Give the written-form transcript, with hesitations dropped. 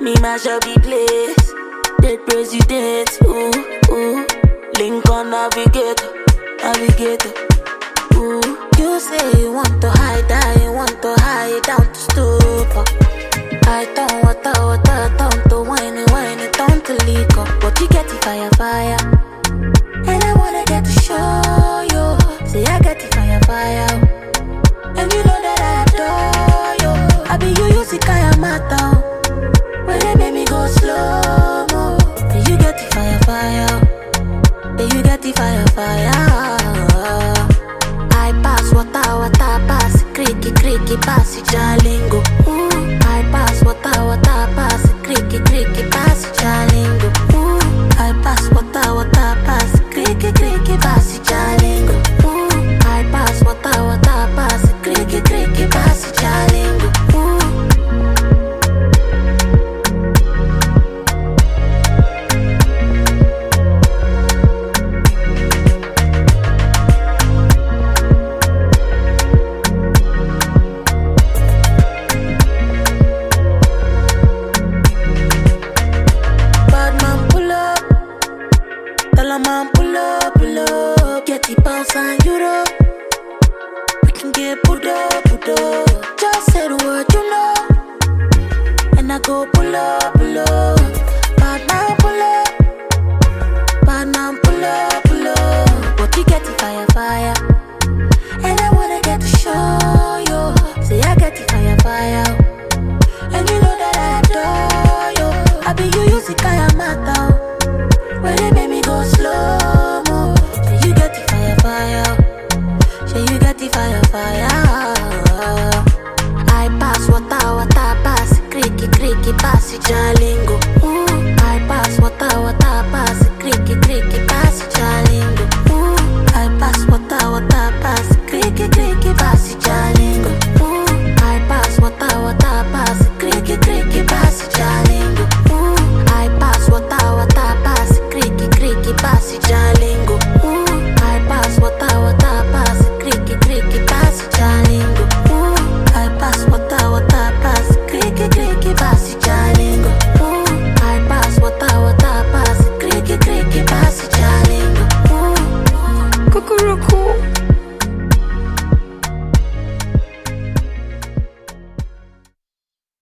Me mash up the place. Dead president, ooh. Lincoln navigator, ooh. You say you want to hide down to stupor. I turn water, turn to wine, turn to liquor. But you get the fire. And I wanna get to show you. Say I get the fire. And you know that I adore you. I be you use the kind of matter. When they make me go slow mo. Then you get the fire. Then you get the fire. I pass water, pass creaky, pass it jalingo. Ooh, I pass water, pass creaky, pass it jalingo. Ooh, I pass water, pass creaky, pass it jalingo. Ooh, I pass water, pass creaky, pass it jalingo. Ooh. Man, pull up. Get the pounds and euro. We can get put up. Just say the word, you know. And I go pull up. Bad man, pull up. But you get the fire. And I wanna get to show you. Say I get the fire. And you know that I adore you. I be you use the kind of matter. When they make me go slow mo. Say you get the fire. Say you get the fire. I pass water, pass creaky, pass it jalingo. Ooh, I pass water,